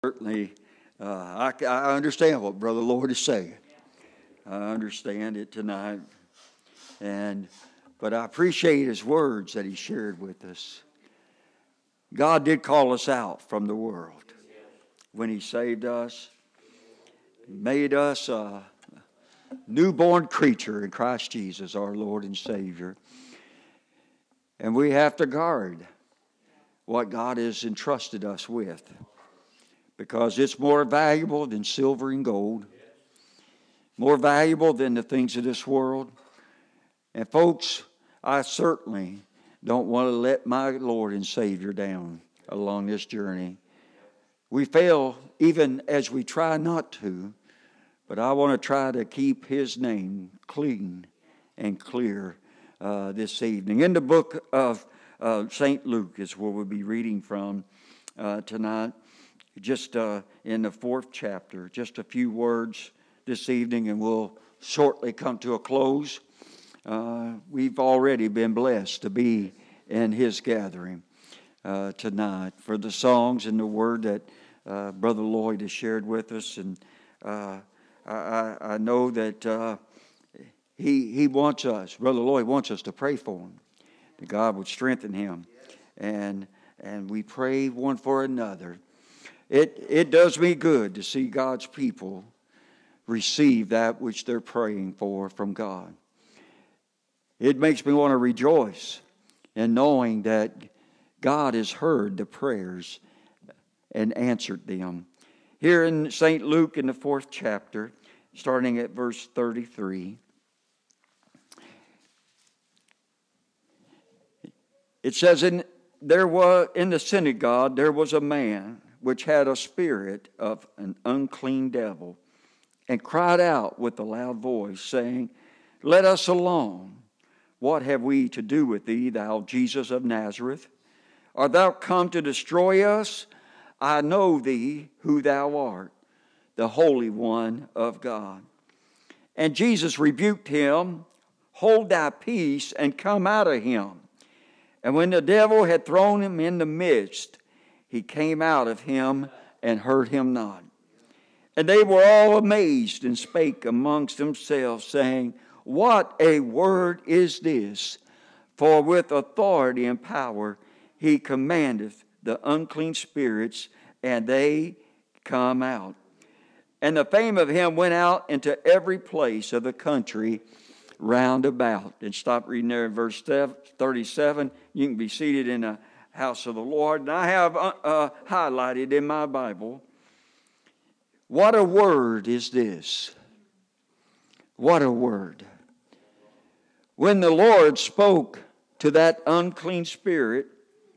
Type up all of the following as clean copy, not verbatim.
Certainly, I understand what Brother Lloyd is saying. I understand it tonight, but I appreciate his words that he shared with us. God did call us out from the world when He saved us, made us a newborn creature in Christ Jesus, our Lord and Savior. And we have to guard what God has entrusted us with, because it's more valuable than silver and gold, more valuable than the things of this world. And folks, I certainly don't want to let my Lord and Savior down along this journey. We fail even as we try not to, but I want to try to keep His name clean and clear this evening. In the book of St. Luke is where we'll be reading from tonight. Just in the 4th chapter, just a few words this evening, and we'll shortly come to a close. We've already been blessed to be in His gathering tonight for the songs and the word that Brother Lloyd has shared with us. And I know that he wants us, Brother Lloyd wants us to pray for him, that God would strengthen him. And we pray one for another. It does me good to see God's people receive that which they're praying for from God. It makes me want to rejoice in knowing that God has heard the prayers and answered them. Here in St. Luke in the 4th chapter, starting at verse 33, it says, in the synagogue there was a man which had a spirit of an unclean devil, and cried out with a loud voice, saying, Let us alone. What have we to do with thee, thou Jesus of Nazareth? Art thou come to destroy us? I know thee who thou art, the Holy One of God. And Jesus rebuked him, Hold thy peace, and come out of him. And when the devil had thrown him in the midst, he came out of him and hurt him not. And they were all amazed and spake amongst themselves, saying, What a word is this! For with authority and power he commandeth the unclean spirits, and they come out. And the fame of him went out into every place of the country round about. And stop reading there in verse 37. You can be seated in the house of the Lord. And I have highlighted in my Bible, what a word is this? What a word. When the Lord spoke to that unclean spirit,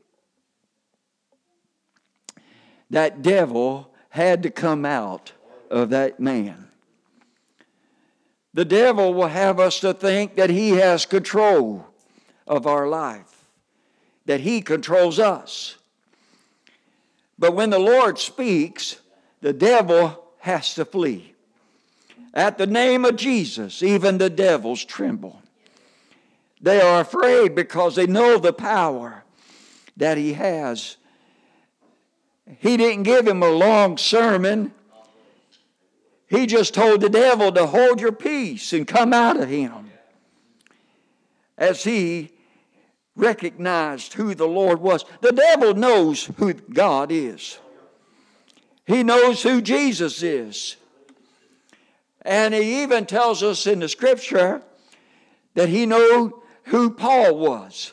that devil had to come out of that man. The devil will have us to think that he has control of our life, that he controls us. But when the Lord speaks, the devil has to flee. At the name of Jesus, even the devils tremble. They are afraid because they know the power that he has. He didn't give him a long sermon. He just told the devil to hold your peace and come out of him. As he recognized who the Lord was. The devil knows who God is. He knows who Jesus is. And he even tells us in the Scripture that he knew who Paul was.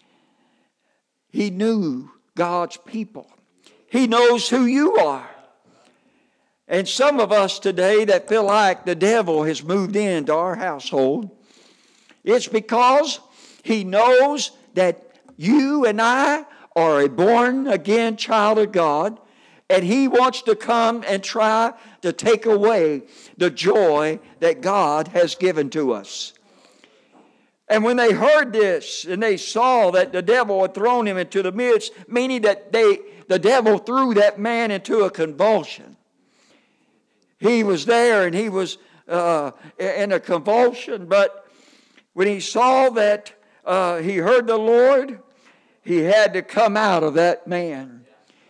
He knew God's people. He knows who you are. And some of us today that feel like the devil has moved into our household, it's because he knows that you and I are a born-again child of God, and he wants to come and try to take away the joy that God has given to us. And when they heard this, and they saw that the devil had thrown him into the midst, meaning that the devil threw that man into a convulsion. He was there and he was in a convulsion, but when he saw that he heard the Lord, he had to come out of that man.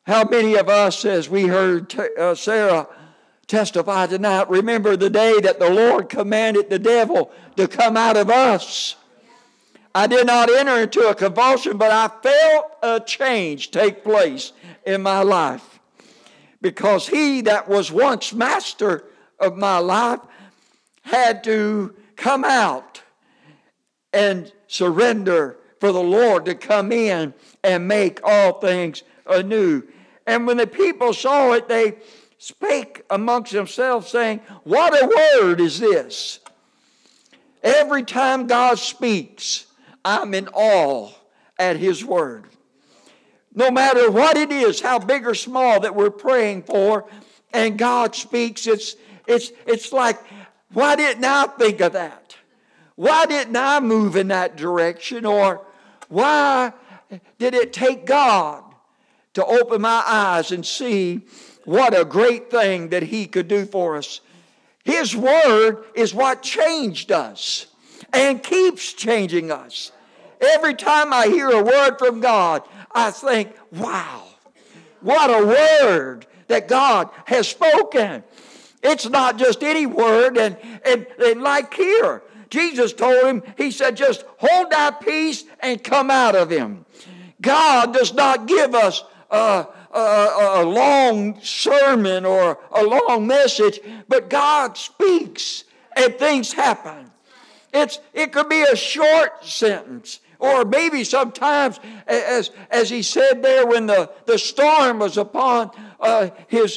How many of us, as we heard Sarah testify tonight, remember the day that the Lord commanded the devil to come out of us? I did not enter into a convulsion, but I felt a change take place in my life. Because he that was once master of my life had to come out and surrender for the Lord to come in and make all things anew. And when the people saw it, they spake amongst themselves, saying, what a word is this? Every time God speaks, I'm in awe at His word. No matter what it is, how big or small that we're praying for, and God speaks, it's like, why didn't I think of that? Why didn't I move in that direction? Or why did it take God to open my eyes and see what a great thing that He could do for us? His word is what changed us and keeps changing us. Every time I hear a word from God, I think, wow, what a word that God has spoken. It's not just any word. And like here, Jesus told him, He said, just hold thy peace and come out of him. God does not give us a long sermon or a long message, but God speaks and things happen. It could be a short sentence, or maybe sometimes, as he said there, when the storm was upon his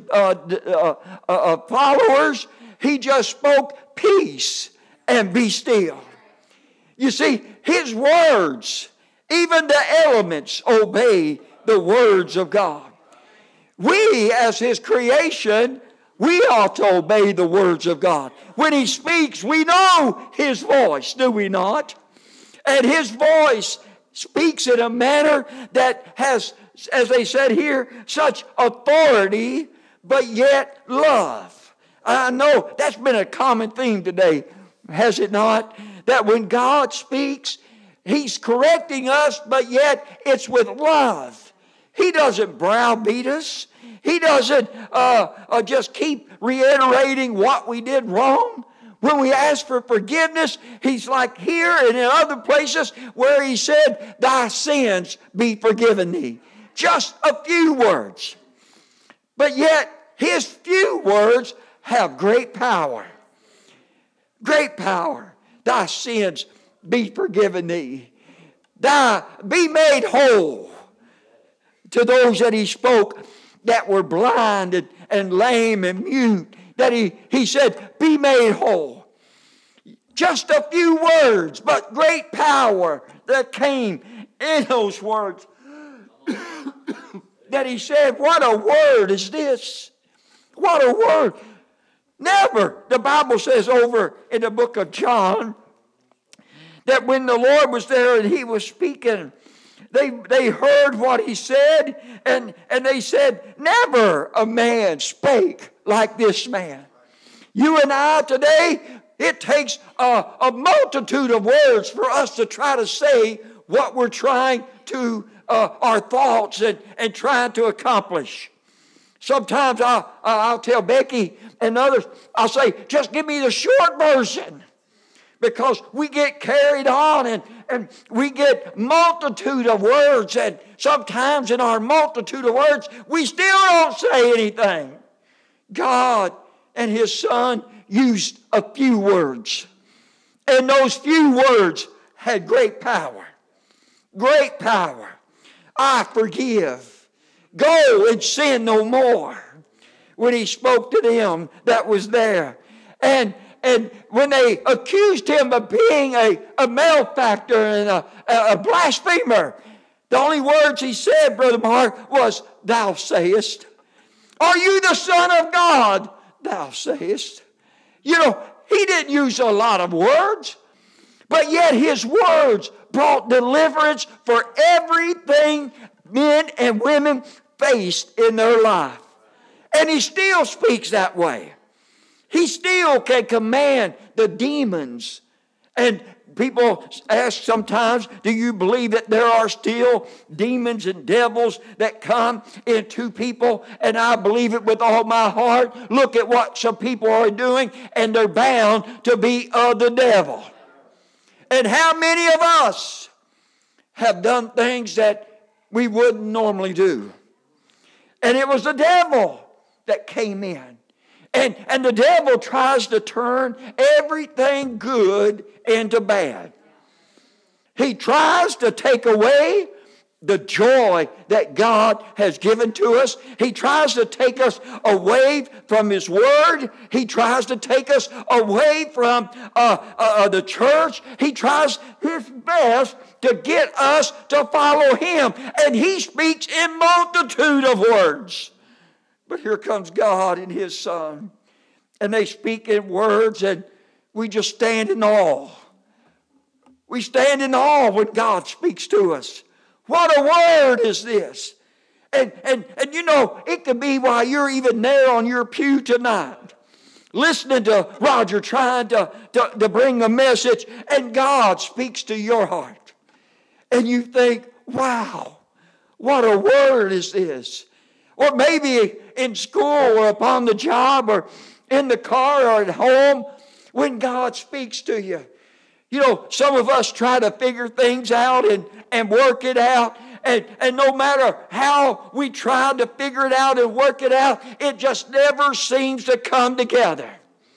followers, he just spoke peace and be still. You see, his words, even the elements obey the words of God. We, as His creation, we ought to obey the words of God. When He speaks, we know His voice, do we not? And His voice speaks in a manner that has, as they said here, such authority, but yet love. I know that's been a common theme today, has it not? That when God speaks, He's correcting us, but yet it's with love. He doesn't browbeat us. He doesn't just keep reiterating what we did wrong. When we ask for forgiveness, He's like here and in other places where He said, thy sins be forgiven thee. Just a few words. But yet, His few words have great power. Great power. Thy sins be forgiven thee. Be made whole. To those that He spoke that were blind and lame and mute, that he said, be made whole. Just a few words, but great power that came in those words. That He said, what a word is this? What a word. Never, the Bible says over in the book of John, that when the Lord was there and He was speaking, they heard what He said, and they said, never a man spake like this man. You and I today, it takes a multitude of words for us to try to say what we're trying to, our thoughts and trying to accomplish. Sometimes I'll tell Becky and others, I'll say, just give me the short version. Because we get carried on and we get multitude of words, and sometimes in our multitude of words, we still don't say anything. God and His Son used a few words. And those few words had great power. Great power. I forgive. Go and sin no more. When He spoke to them that was there. And when they accused Him of being a malefactor and a blasphemer, the only words He said, Brother Mark, was, thou sayest. Are you the Son of God? Thou sayest. You know, He didn't use a lot of words, but yet His words brought deliverance for everything men and women faced in their life. And He still speaks that way. He still can command the demons and people ask sometimes, do you believe that there are still demons and devils that come into people? And I believe it with all my heart. Look at what some people are doing, and they're bound to be of the devil. And how many of us have done things that we wouldn't normally do? And it was the devil that came in. And the devil tries to turn everything good into bad. He tries to take away the joy that God has given to us. He tries to take us away from His Word. He tries to take us away from the church. He tries his best to get us to follow Him. And he speaks in multitude of words. But here comes God and His Son. And they speak in words, and we just stand in awe. We stand in awe when God speaks to us. What a word is this? And you know, it could be while you're even there on your pew tonight, listening to Roger trying to bring a message, and God speaks to your heart. And you think, wow, what a word is this? Or maybe in school or upon the job or in the car or at home when God speaks to you. You know, some of us try to figure things out and work it out. And no matter how we try to figure it out and work it out, it just never seems to come together.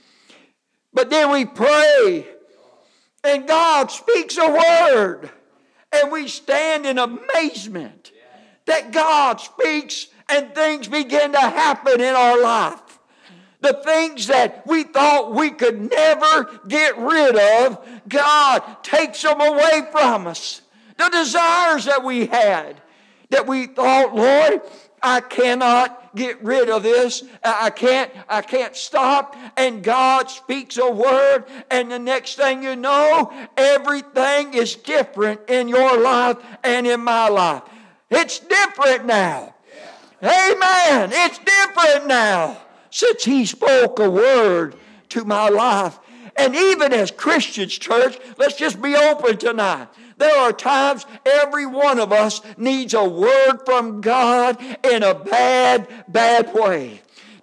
But then we pray, and God speaks a word, and we stand in amazement that God speaks and things begin to happen in our life. The things that we thought we could never get rid of, God takes them away from us. The desires that we had, that we thought, Lord, I cannot get rid of this. I can't stop. And God speaks a word, and the next thing you know, everything is different in your life and in my life. It's different now. Amen. It's different now. Since He spoke a word to my life. And even as Christians, church, let's just be open tonight. There are times every one of us needs a word from God in a bad way.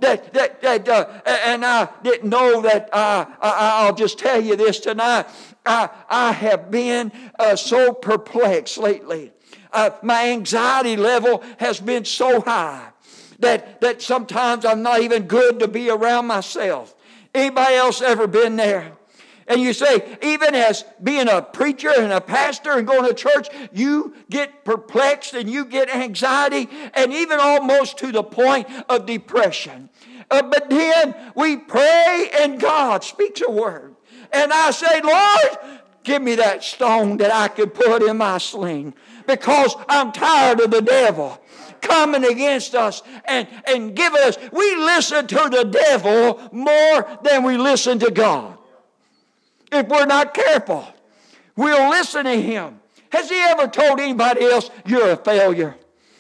And I didn't know that. I'll just tell you this tonight. I have been so perplexed lately. My anxiety level has been so high that sometimes I'm not even good to be around myself. Anybody else ever been there? And you say, even as being a preacher and a pastor and going to church, you get perplexed and you get anxiety and even almost to the point of depression. But then we pray and God speaks a word. And I say, Lord, give me that stone that I can put in my sling, because I'm tired of the devil coming against us and giving us. We listen to the devil more than we listen to God. If we're not careful, we'll listen to him. Has he ever told anybody else you're a failure?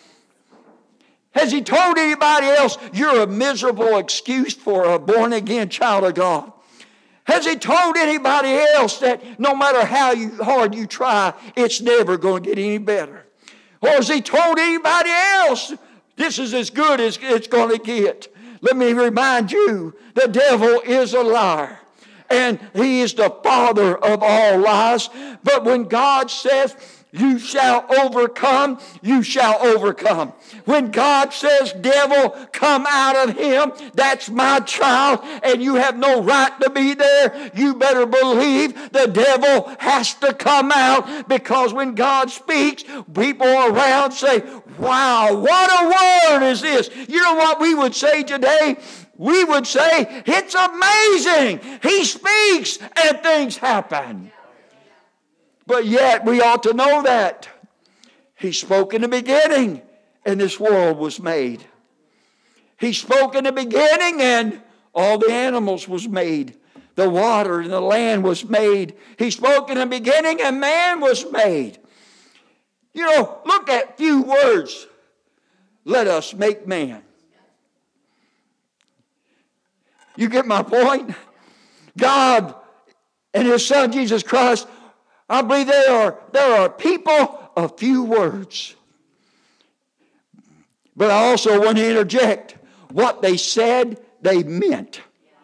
Has he told anybody else you're a miserable excuse for a born-again child of God? Has he told anybody else that no matter how hard you try, it's never going to get any better? Or has he told anybody else this is as good as it's going to get? Let me remind you, the devil is a liar. And he is the father of all lies. But when God says, you shall overcome, you shall overcome. When God says, devil, come out of him, that's my child, and you have no right to be there, you better believe the devil has to come out, because when God speaks, people around say, wow, what a word is this? You know what we would say today? We would say, it's amazing. He speaks and things happen. But yet we ought to know that He spoke in the beginning and this world was made. He spoke in the beginning and all the animals was made. The water and the land was made. He spoke in the beginning and man was made. You know, look at few words. Let us make man. You get my point? God and His Son Jesus Christ I believe there are people of few words. But I also want to interject, what they said, they meant.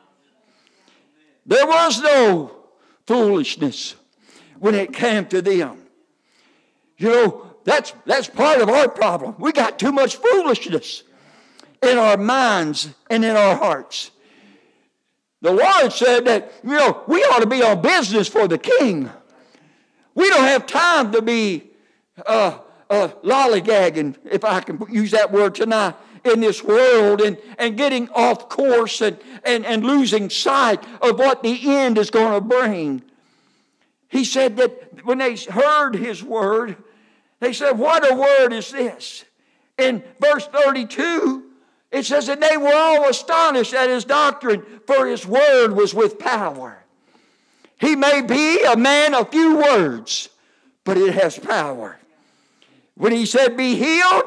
There was no foolishness when it came to them. You know, that's part of our problem. We got too much foolishness in our minds and in our hearts. The Lord said that, you know, we ought to be on business for the King. We don't have time to be lollygagging, if I can use that word tonight, in this world and getting off course and losing sight of what the end is going to bring. He said that when they heard his word, they said, what a word is this? In verse 32, it says that they were all astonished at his doctrine, for his word was with power. He may be a man of few words, but it has power. When he said, be healed,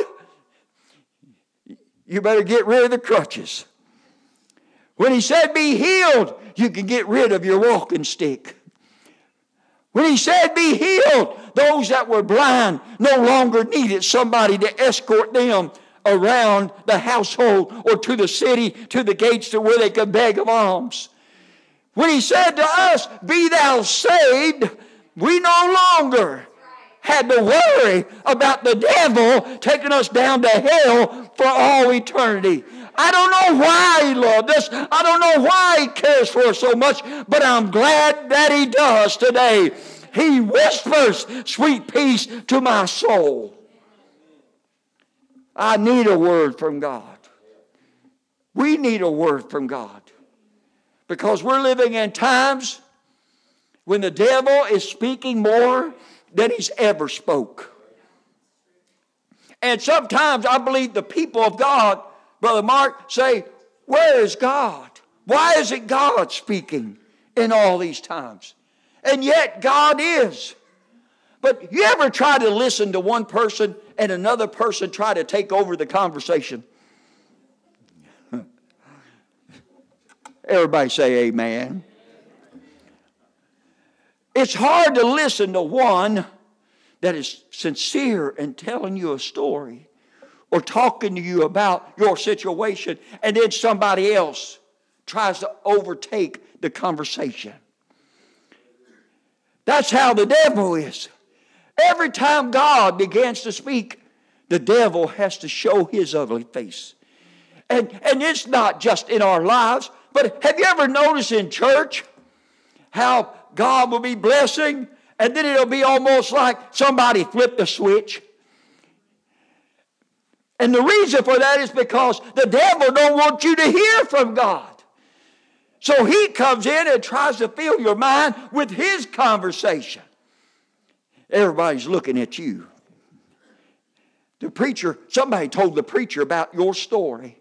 you better get rid of the crutches. When he said, be healed, you can get rid of your walking stick. When he said, be healed, those that were blind no longer needed somebody to escort them around the household or to the city, to the gates to where they could beg of alms. When he said to us, be thou saved, we no longer had to worry about the devil taking us down to hell for all eternity. I don't know why he loved us. I don't know why he cares for us so much, but I'm glad that he does today. He whispers sweet peace to my soul. I need a word from God. We need a word from God. Because we're living in times when the devil is speaking more than he's ever spoke. And sometimes I believe the people of God, Brother Mark, say, where is God? Why isn't God speaking in all these times? And yet God is. But you ever try to listen to one person and another person try to take over the conversation? Everybody say amen. It's hard to listen to one that is sincere and telling you a story or talking to you about your situation, and then somebody else tries to overtake the conversation. That's how the devil is. Every time God begins to speak, the devil has to show his ugly face. And it's not just in our lives, but have you ever noticed in church how God will be blessing and then it'll be almost like somebody flipped a switch? And the reason for that is because the devil don't want you to hear from God. So he comes in and tries to fill your mind with his conversation. Everybody's looking at you. The preacher, somebody told the preacher about your story.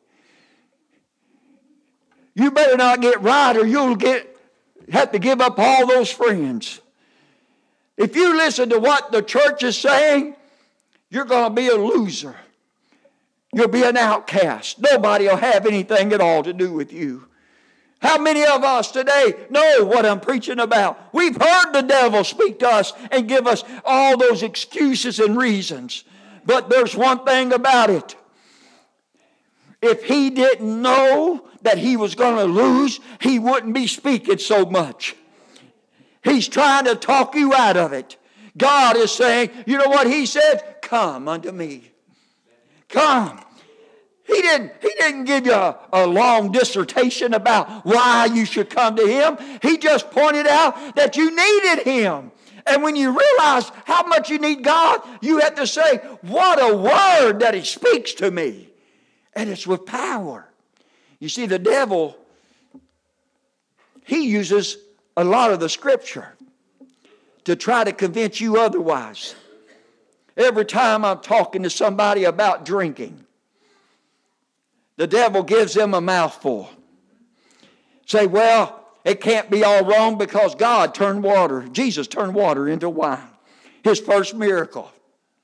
You better not get right or you'll have to give up all those friends. If you listen to what the church is saying, you're going to be a loser. You'll be an outcast. Nobody will have anything at all to do with you. How many of us today know what I'm preaching about? We've heard the devil speak to us and give us all those excuses and reasons. But there's one thing about it. If he didn't know that he was going to lose, he wouldn't be speaking so much. He's trying to talk you out of it. God is saying, you know what he said? Come unto me. Come. He didn't give you a long dissertation about why you should come to him. He just pointed out that you needed him. And when you realize how much you need God, you have to say, what a word that he speaks to me. And it's with power. You see, the devil, he uses a lot of the scripture to try to convince you otherwise. Every time I'm talking to somebody about drinking, the devil gives them a mouthful. Say, well, it can't be all wrong because God turned water. Jesus turned water into wine. His first miracle.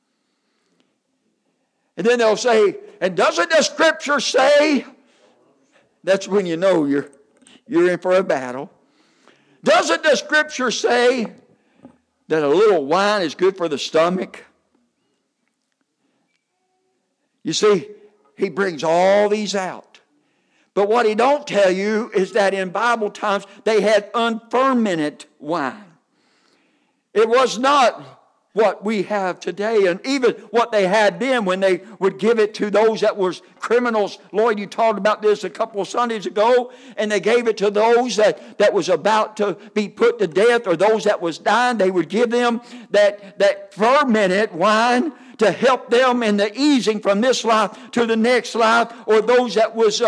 And then they'll say, and doesn't the scripture say? That's when you know you're in for a battle. Doesn't the scripture say that a little wine is good for the stomach? You see, he brings all these out. But what he don't tell you is that in Bible times they had unfermented wine. It was not what we have today, and even what they had then when they would give it to those that was criminals. Lloyd, you talked about this a couple of Sundays ago, and they gave it to those that was about to be put to death, or those that was dying. They would give them that fermented wine to help them in the easing from this life to the next life, or those that was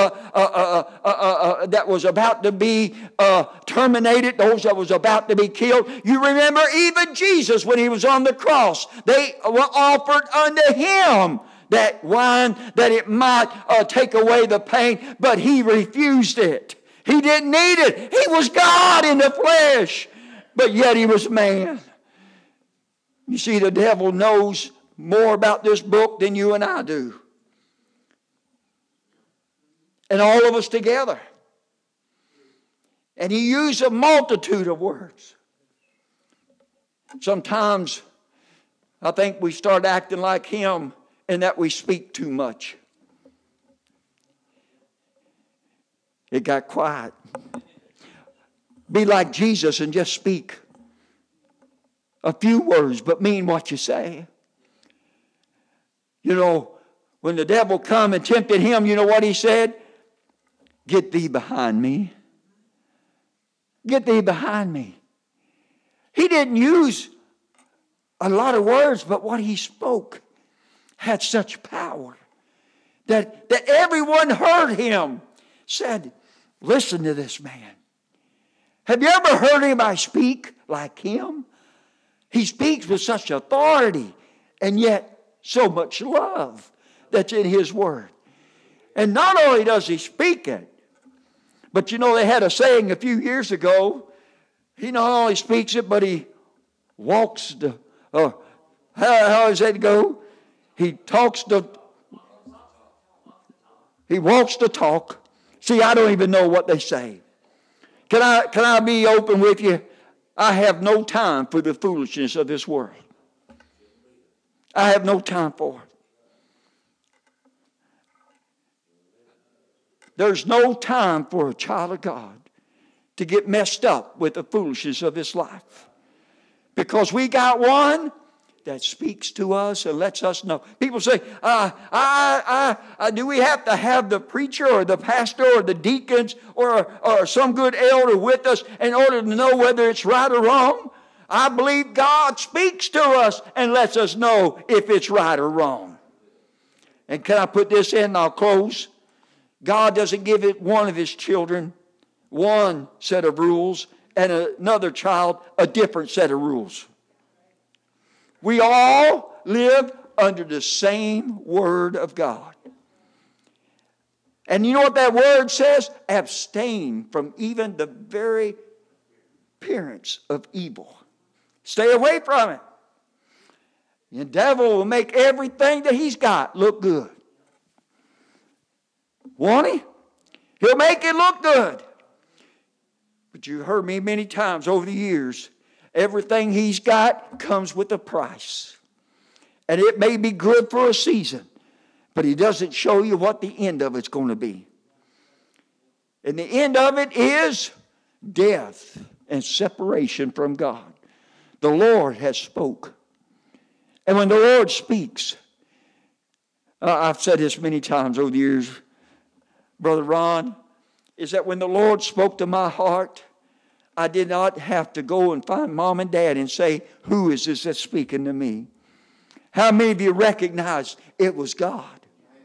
about to be terminated, those that was about to be killed. You remember even Jesus when he was on the cross, they were offered unto him that wine that it might take away the pain, but he refused it. He didn't need it. He was God in the flesh, but yet he was man. You see, the devil knows more about this book than you and I do. And all of us together. And he used a multitude of words. Sometimes I think we start acting like him in that we speak too much. It got quiet. Be like Jesus and just speak a few words, but mean what you say. You know, when the devil come and tempted him, you know what he said? Get thee behind me. Get thee behind me. He didn't use a lot of words, but what he spoke had such power that everyone heard him, said, listen to this man. Have you ever heard anybody speak like him? He speaks with such authority, and yet so much love that's in his word. And not only does he speak it, but you know, they had a saying a few years ago. He not only speaks it, but he walks the, how does that go? He walks the talk. See, I don't even know what they say. Can I be open with you? I have no time for the foolishness of this world. I have no time for it. There's no time for a child of God to get messed up with the foolishness of this life. Because we got one that speaks to us and lets us know. People say, do we have to have the preacher or the pastor or the deacons or some good elder with us in order to know whether it's right or wrong? I believe God speaks to us and lets us know if it's right or wrong. And can I put this in and I'll close? God doesn't give it one of his children one set of rules and another child a different set of rules. We all live under the same word of God. And you know what that word says? Abstain from even the very appearance of evil. Stay away from it. The devil will make everything that he's got look good. Won't he? He'll make it look good. But you've heard me many times over the years, everything he's got comes with a price. And it may be good for a season, but he doesn't show you what the end of it's going to be. And the end of it is death and separation from God. The Lord has spoke. And when the Lord speaks, I've said this many times over the years, Brother Ron, is that when the Lord spoke to my heart, I did not have to go and find mom and dad and say, who is this that's speaking to me? How many of you recognize it was God?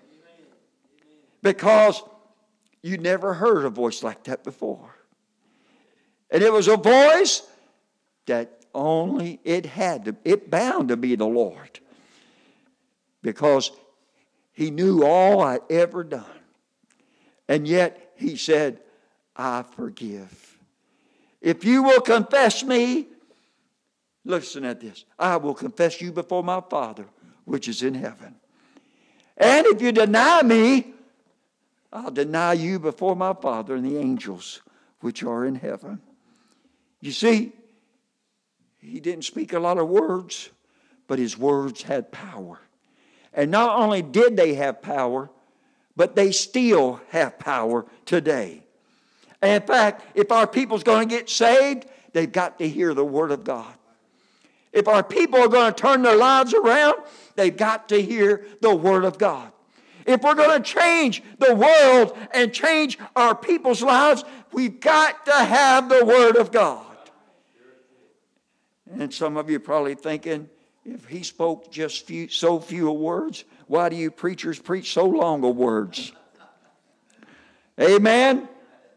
Because you never heard a voice like that before. And it was a voice that only it bound to be the Lord. Because he knew all I'd ever done. And yet he said, I forgive. If you will confess me, listen at this, I will confess you before my Father, which is in heaven. And if you deny me, I'll deny you before my Father and the angels, which are in heaven. You see, He didn't speak a lot of words, but his words had power. And not only did they have power, but they still have power today. And in fact, if our people's going to get saved, they've got to hear the Word of God. If our people are going to turn their lives around, they've got to hear the Word of God. If we're going to change the world and change our people's lives, we've got to have the Word of God. And some of you are probably thinking, if he spoke just so few words, why do you preachers preach so long of words? Amen?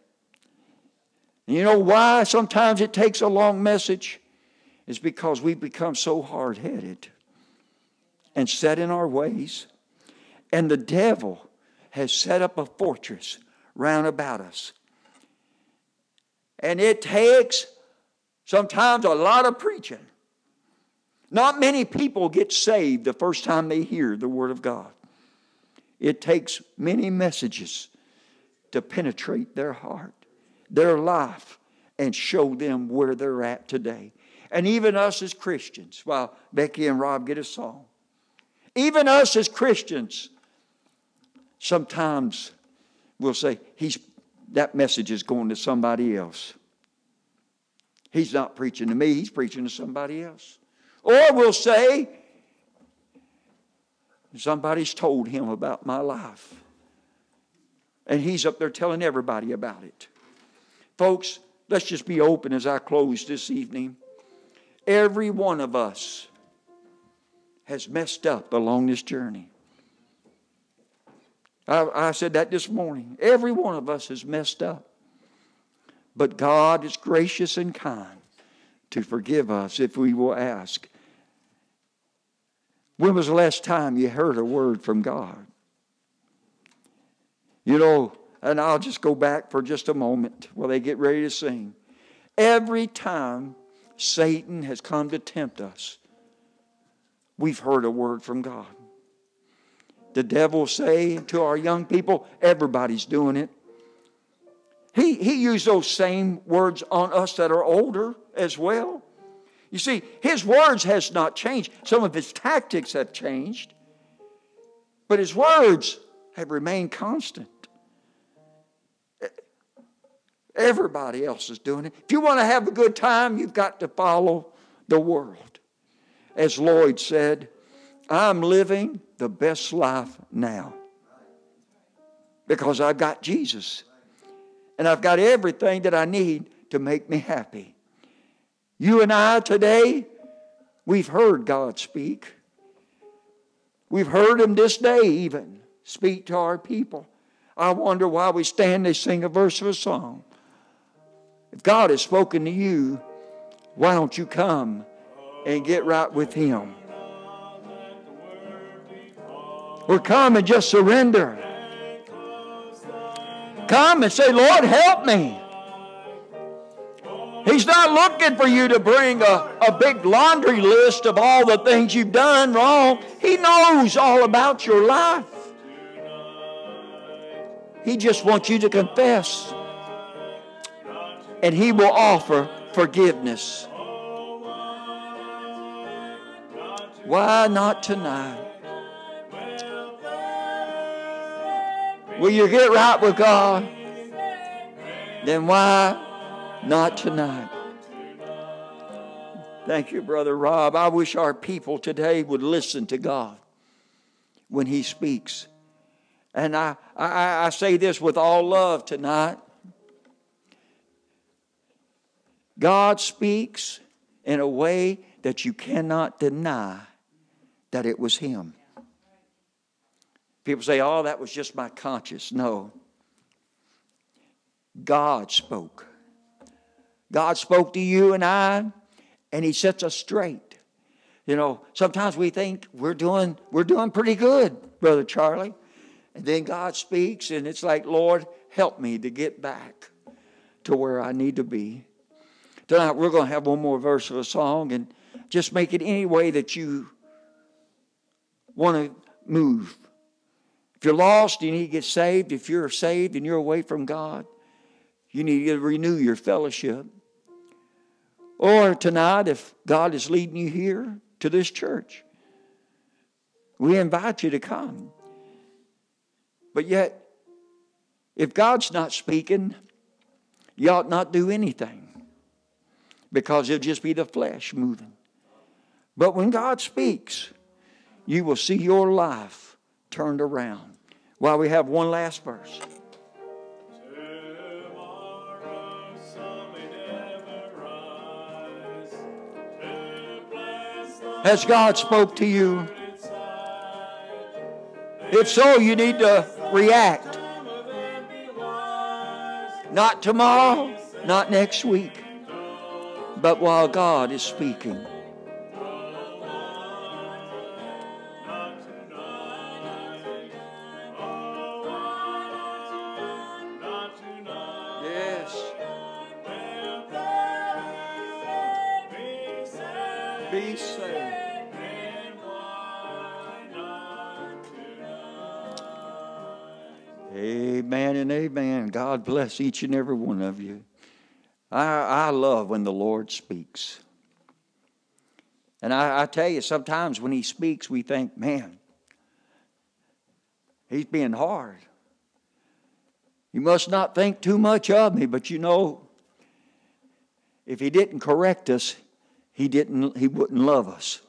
You know why sometimes it takes a long message? It's because we've become so hard-headed and set in our ways. And the devil has set up a fortress round about us. And it takes sometimes a lot of preaching. Not many people get saved the first time they hear the Word of God. It takes many messages to penetrate their heart, their life, and show them where they're at today. And even us as Christians, while Becky and Rob get a song, even us as Christians, sometimes we'll say, that message is going to somebody else. He's not preaching to me, he's preaching to somebody else. Or we'll say, somebody's told him about my life. And he's up there telling everybody about it. Folks, let's just be open as I close this evening. Every one of us has messed up along this journey. I said that this morning. Every one of us has messed up. But God is gracious and kind to forgive us if we will ask. When was the last time you heard a word from God? You know, and I'll just go back for just a moment while they get ready to sing. Every time Satan has come to tempt us, we've heard a word from God. The devil say to our young people, everybody's doing it. He used those same words on us that are older as well. You see, his words has not changed. Some of his tactics have changed. But his words have remained constant. Everybody else is doing it. If you want to have a good time, you've got to follow the world. As Lloyd said, I'm living the best life now. Because I've got Jesus. And I've got everything that I need to make me happy. You and I today, we've heard God speak. We've heard Him this day even speak to our people. I wonder why we stand and sing a verse of a song. If God has spoken to you, why don't you come and get right with Him? Or come and just surrender. Come and say, Lord, help me. He's not looking for you to bring a big laundry list of all the things you've done wrong. He knows all about your life. He just wants you to confess. And He will offer forgiveness. Why not tonight? Will you get right with God? Then why not tonight? Thank you, Brother Rob. I wish our people today would listen to God when He speaks. And I say this with all love tonight. God speaks in a way that you cannot deny that it was Him. People say, oh, that was just my conscience. No. God spoke. God spoke to you and I, and He sets us straight. You know, sometimes we think we're doing pretty good, Brother Charlie. And then God speaks, and it's like, Lord, help me to get back to where I need to be. Tonight we're going to have one more verse of a song, and just make it any way that you want to move. If you're lost, you need to get saved. If you're saved and you're away from God, you need to renew your fellowship. Or tonight, if God is leading you here to this church, we invite you to come. But yet, if God's not speaking, you ought not do anything, because it'll just be the flesh moving. But when God speaks, you will see your life turned around. While we have one last verse. Has God spoke to you? If so, you need to react. Not tomorrow, not next week, but while God is speaking. Yes. Be saved. Amen and amen. God bless each and every one of you. I love when the Lord speaks. And I tell you, sometimes when He speaks, we think, man, He's being hard. You must not think too much of me. But you know, if He didn't correct us, He wouldn't love us.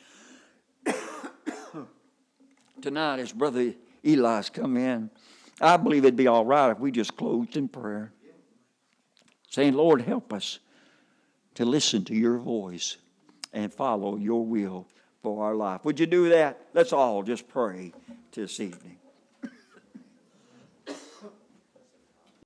Tonight, as Brother Eli's come in, I believe it'd be all right if we just closed in prayer, saying, Lord, help us to listen to your voice and follow your will for our life. Would you do that? Let's all just pray this evening.